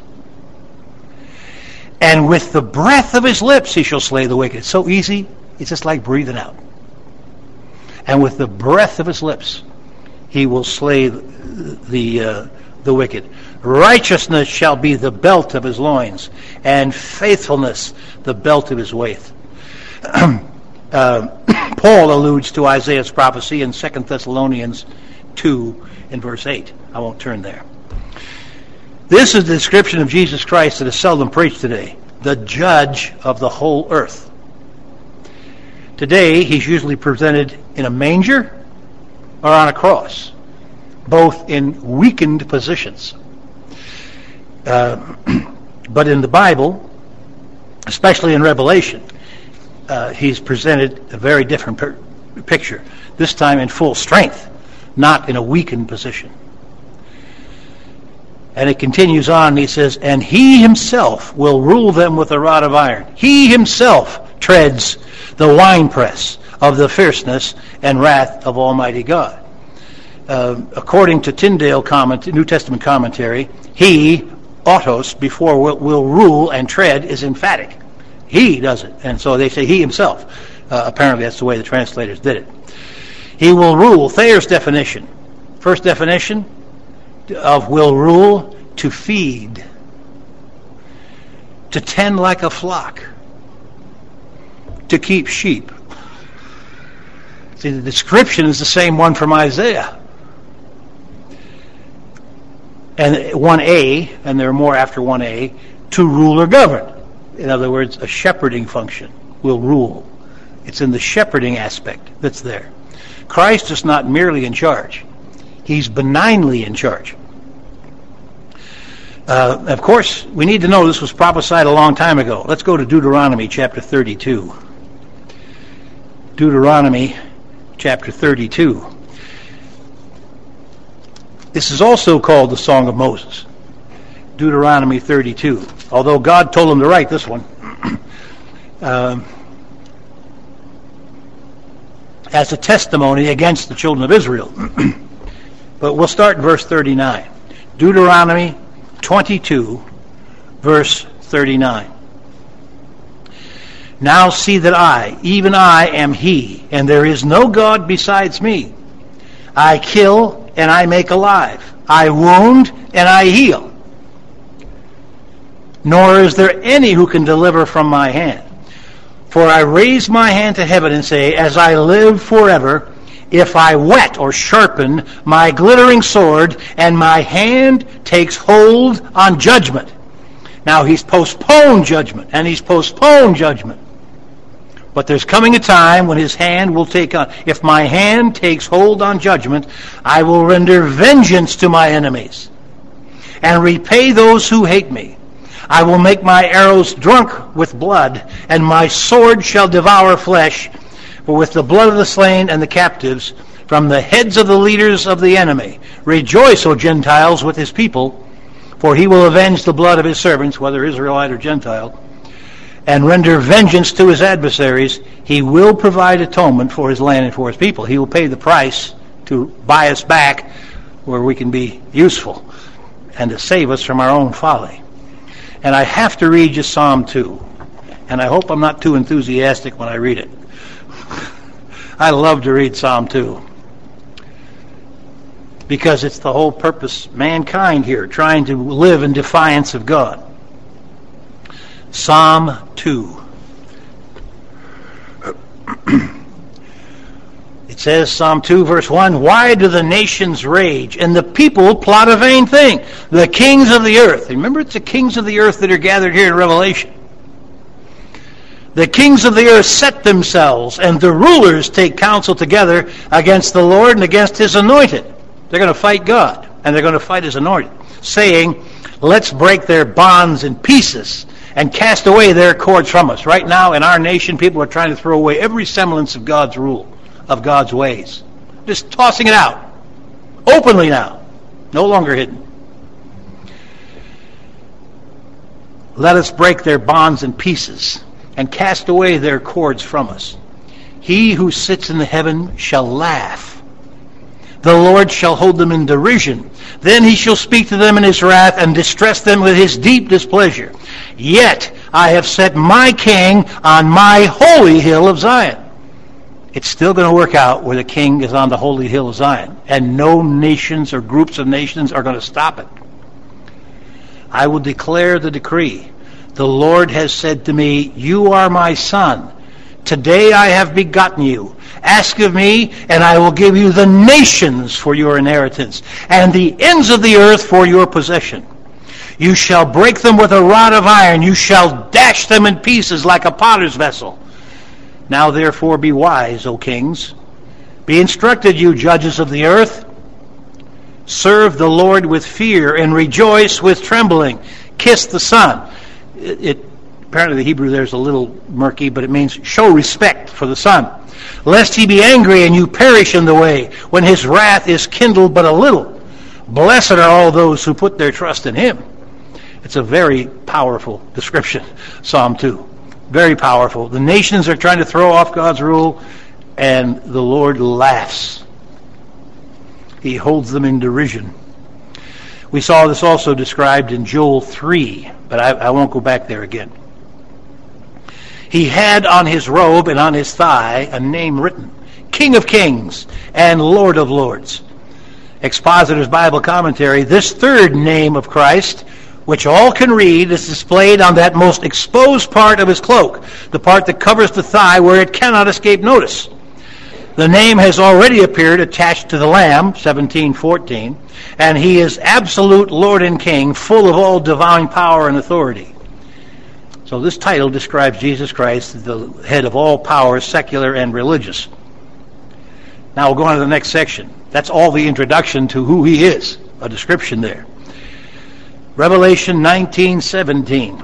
And with the breath of his lips he shall slay the wicked. It's so easy, it's just like breathing out. And with the breath of his lips he will slay the wicked. Righteousness shall be the belt of his loins, and faithfulness the belt of his waist. Paul alludes to Isaiah's prophecy in 2 Thessalonians 2 in verse 8. I won't turn there. This is the description of Jesus Christ that is seldom preached today, the judge of the whole earth. Today, he's usually presented in a manger or on a cross, both in weakened positions. But in the Bible, especially in Revelation, he's presented a very different picture, this time in full strength, not in a weakened position. And it continues on, he says, and he himself will rule them with a rod of iron. He himself treads the winepress of the fierceness and wrath of Almighty God. According to Tyndale New Testament commentary, he, autos, before will rule and tread, is emphatic. He does it. And so they say he himself. Apparently that's the way the translators did it. He will rule. Thayer's definition. First definition of will rule: to feed, to tend like a flock, to keep sheep. See, the description is the same one from Isaiah. And 1a, and there are more after 1a, to rule or govern. In other words, a shepherding function will rule. It's in the shepherding aspect that's there. Christ is not merely in charge. He's benignly in charge. Of course, we need to know this was prophesied a long time ago. Let's go to Deuteronomy chapter 32. Deuteronomy chapter 32. This is also called the Song of Moses. Deuteronomy 32. Although God told him to write this one. As a testimony against the children of Israel. But we'll start in verse 39. Deuteronomy 22, verse 39. Now see that I, even I, am he, and there is no God besides me. I kill and I make alive. I wound and I heal. Nor is there any who can deliver from my hand. For I raise my hand to heaven and say, as I live forever, if I whet or sharpen my glittering sword, and my hand takes hold on judgment. Now he's postponed judgment, and he's postponed judgment. But there's coming a time when his hand will take on. If my hand takes hold on judgment, I will render vengeance to my enemies, and repay those who hate me. I will make my arrows drunk with blood, and my sword shall devour flesh. For with the blood of the slain and the captives, from the heads of the leaders of the enemy, rejoice, O Gentiles, with his people, for he will avenge the blood of his servants, whether Israelite or Gentile, and render vengeance to his adversaries. He will provide atonement for his land and for his people. He will pay the price to buy us back where we can be useful and to save us from our own folly. And I have to read you Psalm 2. And I hope I'm not too enthusiastic when I read it. I love to read Psalm 2. Because it's the whole purpose, mankind here, trying to live in defiance of God. Psalm 2. It says, Psalm 2, verse 1, why do the nations rage, and the people plot a vain thing? The kings of the earth. Remember, it's the kings of the earth that are gathered here in Revelation. The kings of the earth set themselves, and the rulers take counsel together against the Lord and against his anointed. They're going to fight God, and they're going to fight his anointed, saying, let's break their bonds in pieces and cast away their cords from us. Right now, in our nation, people are trying to throw away every semblance of God's rule, of God's ways. Just tossing it out. Openly now. No longer hidden. Let us break their bonds in pieces and cast away their cords from us. He who sits in the heaven shall laugh. The Lord shall hold them in derision. Then he shall speak to them in his wrath and distress them with his deep displeasure. Yet I have set my king on my holy hill of Zion. It's still going to work out where the king is on the holy hill of Zion, and no nations or groups of nations are going to stop it. I will declare the decree. The Lord has said to me, you are my son. Today I have begotten you. Ask of me, and I will give you the nations for your inheritance, and the ends of the earth for your possession. You shall break them with a rod of iron. You shall dash them in pieces like a potter's vessel. Now therefore be wise, O kings. Be instructed, you judges of the earth. Serve the Lord with fear and rejoice with trembling. Kiss the Son. Apparently the Hebrew there is a little murky, but it means show respect for the Son. Lest he be angry and you perish in the way, when his wrath is kindled but a little. Blessed are all those who put their trust in him. It's a very powerful description, Psalm 2. Very powerful. The nations are trying to throw off God's rule, and the Lord laughs. He holds them in derision. We saw this also described in Joel 3, but I won't go back there again. He had on his robe and on his thigh a name written, King of Kings and Lord of Lords. Expositor's Bible Commentary, this third name of Christ, which all can read, is displayed on that most exposed part of his cloak, the part that covers the thigh where it cannot escape notice. The name has already appeared attached to the Lamb, 17:14, and he is absolute Lord and King, full of all divine power and authority. So this title describes Jesus Christ, the head of all powers, secular and religious. Now we'll go on to the next section. That's all the introduction to who he is, a description there. Revelation 19:17.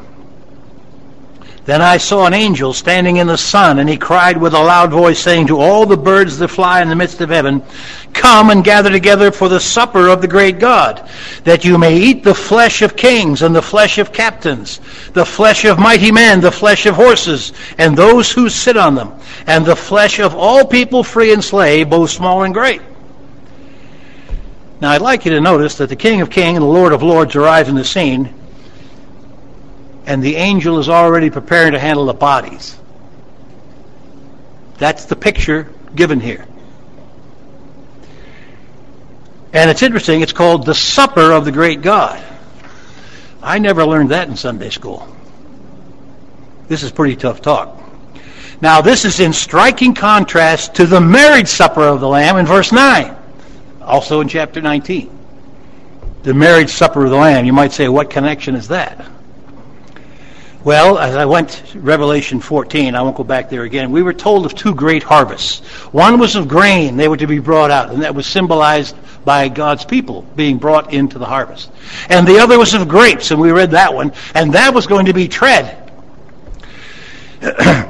Then I saw an angel standing in the sun, and he cried with a loud voice, saying to all the birds that fly in the midst of heaven, come and gather together for the supper of the great God, that you may eat the flesh of kings, and the flesh of captains, the flesh of mighty men, the flesh of horses, and those who sit on them, and the flesh of all people, free and slave, both small and great. Now I'd like you to notice that the King of Kings and the Lord of Lords arrive in the scene, and the angel is already preparing to handle the bodies. That's the picture given here. And it's interesting, it's called the supper of the great God. I never learned that in Sunday school. This is pretty tough talk. Now this is in striking contrast to the marriage supper of the Lamb in verse 9. Also in chapter 19. The marriage supper of the Lamb. You might say, what connection is that? Well, as I went to Revelation 14, I won't go back there again, we were told of two great harvests. One was of grain, they were to be brought out, and that was symbolized by God's people being brought into the harvest. And the other was of grapes, and we read that one, and that was going to be tread. That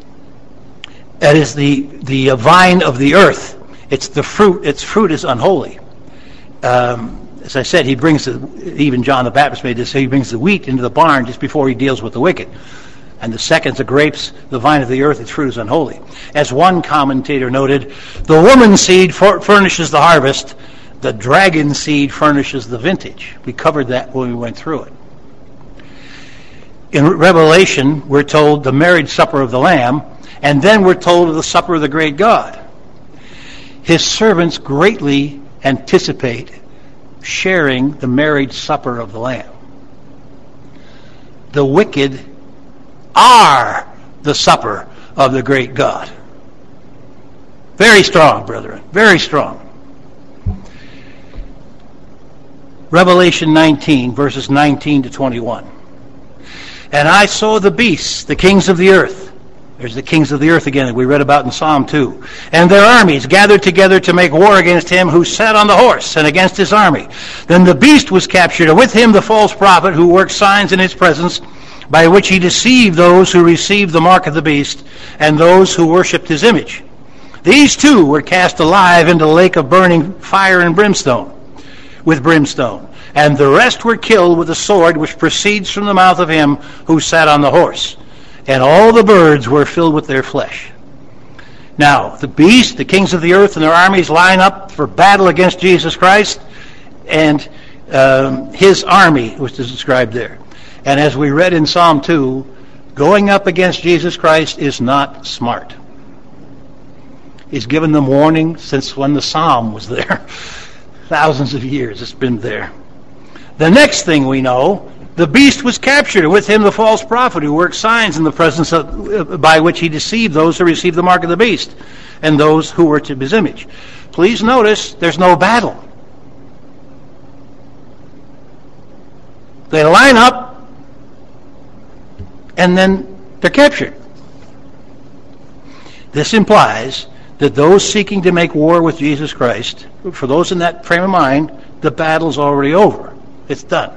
is the vine of the earth. It's the fruit. Its fruit is unholy. As I said, he brings even John the Baptist made this. He brings the wheat into the barn just before he deals with the wicked. And the second's the grapes, the vine of the earth, its fruit is unholy. As one commentator noted, the woman's seed furnishes the harvest. The dragon seed furnishes the vintage. We covered that when we went through it. In Revelation, we're told the marriage supper of the Lamb, and then we're told of the supper of the great God. His servants greatly anticipate sharing the marriage supper of the Lamb. The wicked are the supper of the great God. Very strong, brethren. Very strong. Revelation 19, verses 19 to 21. And I saw the beasts, the kings of the earth. There's the kings of the earth again that we read about in Psalm 2. And their armies gathered together to make war against him who sat on the horse and against his army. Then the beast was captured, and with him the false prophet who worked signs in his presence, by which he deceived those who received the mark of the beast and those who worshipped his image. These two were cast alive into the lake of burning fire and brimstone, and the rest were killed with the sword which proceeds from the mouth of him who sat on the horse. and all the birds were filled with their flesh. Now, the beast, the kings of the earth, and their armies line up for battle against Jesus Christ, and his army was described there. And as we read in Psalm 2, going up against Jesus Christ is not smart. He's given them warning since when the psalm was there. Thousands of years it's been there. The next thing we know, the beast was captured, and with him the false prophet who worked signs in the presence of, by which he deceived those who received the mark of the beast and those who were to his image. Please notice there's no battle. They line up, and then they're captured. This implies that those seeking to make war with Jesus Christ, for those in that frame of mind, the battle's already over. It's done.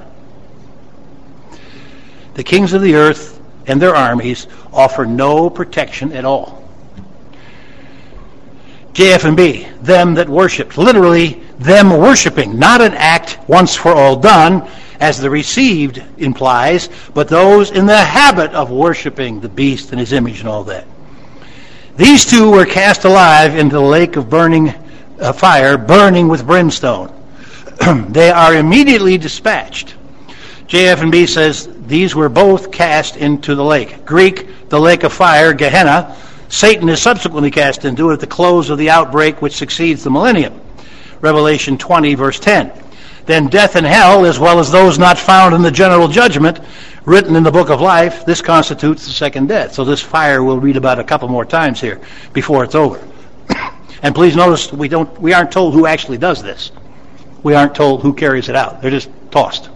The kings of the earth and their armies offer no protection at all. JF&B, them that worshipped. Literally, them worshiping, not an act once for all done, as the received implies, but those in the habit of worshiping the beast and his image and all that. These two were cast alive into the lake of burning fire, burning with brimstone. They are immediately dispatched. JF&B says these were both cast into the lake. Greek, the lake of fire, Gehenna. Satan is subsequently cast into it at the close of the outbreak which succeeds the millennium. Revelation 20, verse 10. Then death and hell, as well as those not found in the general judgment written in the book of life, this constitutes the second death. So this fire we'll read about a couple more times here before it's over. And please notice we aren't told who actually does this. We aren't told who carries it out. They're just tossed.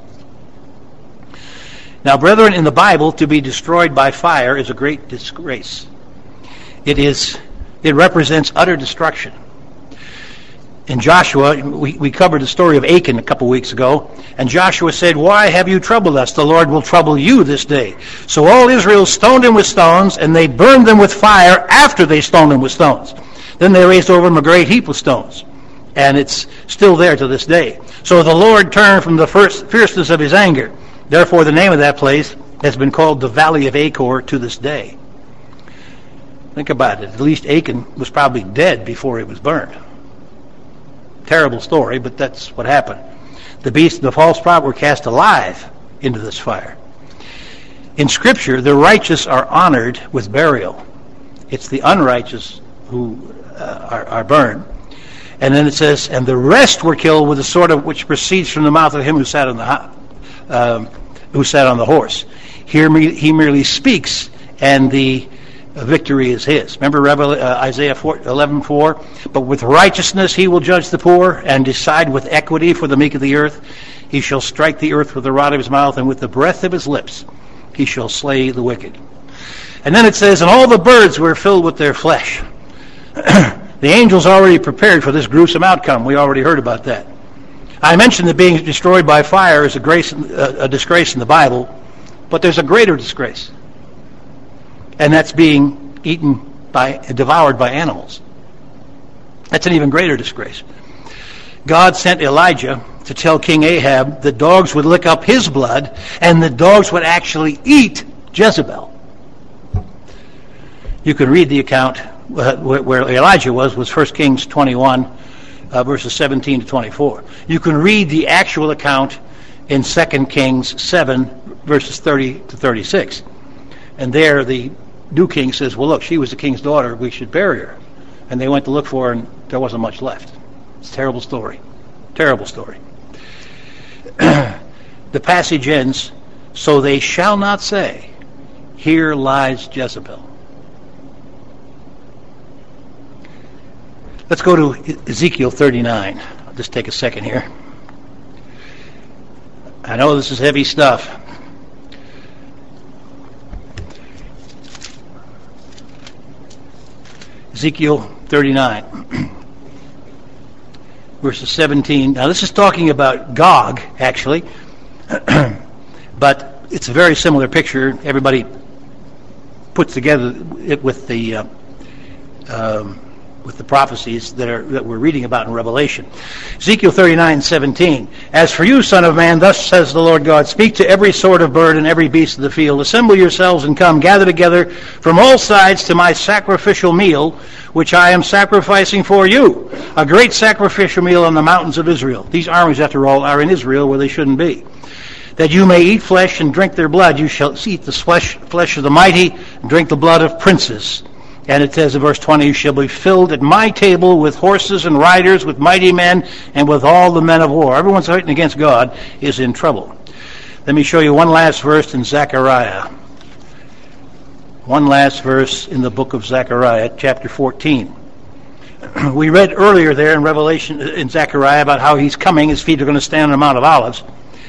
Now, brethren, in the Bible, to be destroyed by fire is a great disgrace. It represents utter destruction. In Joshua, we covered the story of Achan a couple weeks ago, and Joshua said, "Why have you troubled us? The Lord will trouble you this day." So all Israel stoned him with stones, and they burned them with fire after they stoned him with stones. Then they raised over him a great heap of stones, and it's still there to this day. So the Lord turned from the fierceness of his anger. Therefore, the name of that place has been called the Valley of Achor to this day. Think about it. At least Achan was probably dead before he was burned. Terrible story, but that's what happened. The beast and the false prophet were cast alive into this fire. In Scripture, the righteous are honored with burial. It's the unrighteous who are burned. And then it says, and the rest were killed with the sword which proceeds from the mouth of him who sat on the horse. Here he merely speaks, and the victory is his. Remember Isaiah 11:4? But with righteousness he will judge the poor and decide with equity for the meek of the earth. He shall strike the earth with the rod of his mouth, and with the breath of his lips he shall slay the wicked. And then it says, and all the birds were filled with their flesh. The angels already prepared for this gruesome outcome. We already heard about that. I mentioned that being destroyed by fire is a disgrace in the Bible, but there's a greater disgrace. And that's being devoured by animals. That's an even greater disgrace. God sent Elijah to tell King Ahab that dogs would lick up his blood, and the dogs would actually eat Jezebel. You can read the account where Elijah was 1 Kings 21, verses 17 to 24. You can read the actual account in 2 Kings 7, verses 30 to 36. And there the new king says, well, look, she was the king's daughter. We should bury her. And they went to look for her, and there wasn't much left. It's a terrible story. Terrible story. The passage ends, so they shall not say, here lies Jezebel. Let's go to Ezekiel 39. I'll just take a second here. I know this is heavy stuff. Ezekiel 39, verses 17. Now this is talking about Gog, actually, but it's a very similar picture. Everybody puts together it with the with the prophecies that we're reading about in Revelation. Ezekiel 39:17. As for you, son of man, thus says the Lord God, speak to every sort of bird and every beast of the field. Assemble yourselves and come, gather together from all sides to my sacrificial meal, which I am sacrificing for you. A great sacrificial meal on the mountains of Israel. These armies, after all, are in Israel where they shouldn't be. That you may eat flesh and drink their blood. You shall eat the flesh of the mighty and drink the blood of princes. And it says in verse 20, you shall be filled at my table with horses and riders, with mighty men, and with all the men of war. Everyone fighting against God is in trouble. Let me show you one last verse in Zechariah. One last verse in the book of Zechariah, chapter 14. We read earlier there in Revelation, in Zechariah, about how he's coming. His feet are going to stand on the Mount of Olives.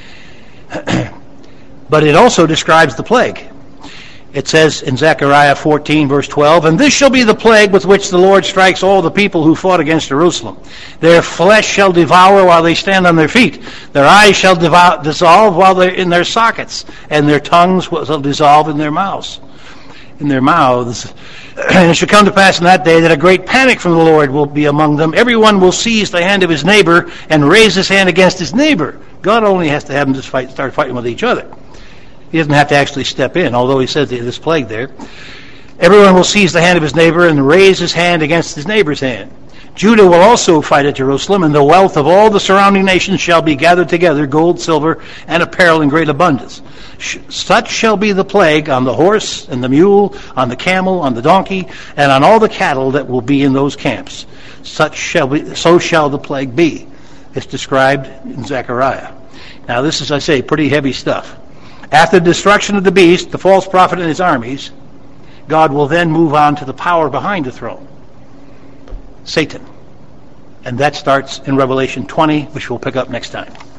But it also describes the plague. It says in Zechariah 14, verse 12, and this shall be the plague with which the Lord strikes all the people who fought against Jerusalem. Their flesh shall devour while they stand on their feet. Their eyes shall dissolve while they're in their sockets, and their tongues will dissolve in their mouths. In their mouths. And it shall come to pass in that day that a great panic from the Lord will be among them. Everyone will seize the hand of his neighbor and raise his hand against his neighbor. God only has to have them just start fighting with each other. He doesn't have to actually step in, although he says this plague there. Everyone will seize the hand of his neighbor and raise his hand against his neighbor's hand. Judah will also fight at Jerusalem, and the wealth of all the surrounding nations shall be gathered together, gold, silver, and apparel in great abundance. Such shall be the plague on the horse and the mule, on the camel, on the donkey, and on all the cattle that will be in those camps. So shall the plague be. It's described in Zechariah. Now this is, I say, pretty heavy stuff. After the destruction of the beast, the false prophet and his armies, God will then move on to the power behind the throne, Satan. And that starts in Revelation 20, which we'll pick up next time.